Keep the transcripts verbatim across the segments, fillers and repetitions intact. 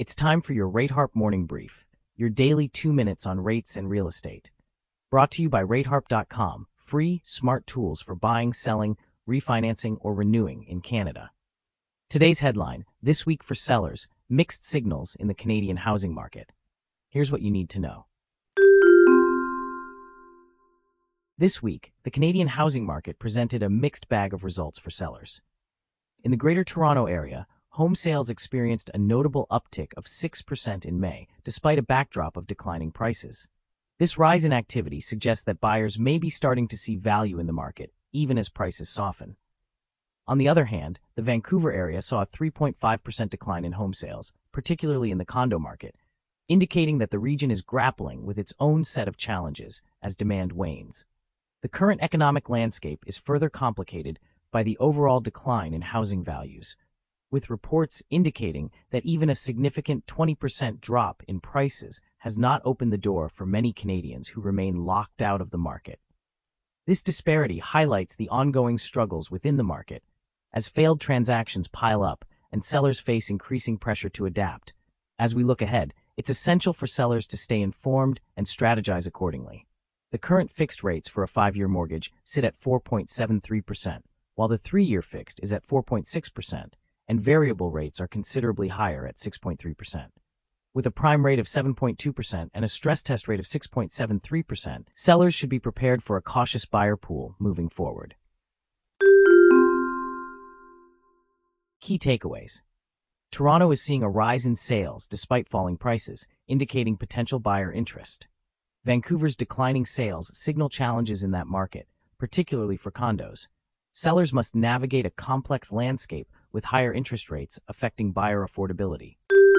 It's time for your RateHarp Morning Brief, your daily two minutes on rates and real estate. Brought to you by rate harp dot com, free, smart tools for buying, selling, refinancing, or renewing in Canada. Today's headline, This Week for Sellers, Mixed Signals in the Canadian Housing Market. Here's what you need to know. This week, the Canadian housing market presented a mixed bag of results for sellers. In the Greater Toronto Area, home sales experienced a notable uptick of six percent in May, despite a backdrop of declining prices. This rise in activity suggests that buyers may be starting to see value in the market, even as prices soften. On the other hand, the Vancouver area saw a three point five percent decline in home sales, particularly in the condo market, indicating that the region is grappling with its own set of challenges as demand wanes. The current economic landscape is further complicated by the overall decline in housing values, with reports indicating that even a significant twenty percent drop in prices has not opened the door for many Canadians who remain locked out of the market. This disparity highlights the ongoing struggles within the market, as failed transactions pile up and sellers face increasing pressure to adapt. As we look ahead, it's essential for sellers to stay informed and strategize accordingly. The current fixed rates for a five-year mortgage sit at four point seven three percent, while the three-year fixed is at four point six percent, and variable rates are considerably higher at six point three percent. With a prime rate of seven point two percent and a stress test rate of six point seven three percent, sellers should be prepared for a cautious buyer pool moving forward. Key takeaways. Toronto is seeing a rise in sales despite falling prices, indicating potential buyer interest. Vancouver's declining sales signal challenges in that market, particularly for condos. Sellers must navigate a complex landscape with higher interest rates affecting buyer affordability.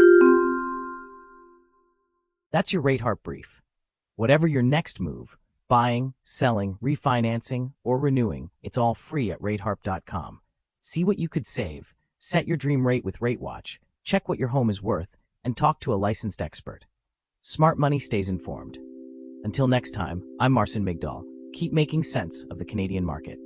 That's your RateHarp Brief. Whatever your next move, buying, selling, refinancing, or renewing, it's all free at rate harp dot com. See what you could save, set your dream rate with RateWatch, check what your home is worth, and talk to a licensed expert. Smart money stays informed. Until next time, I'm Marcin Migdal. Keep making sense of the Canadian market.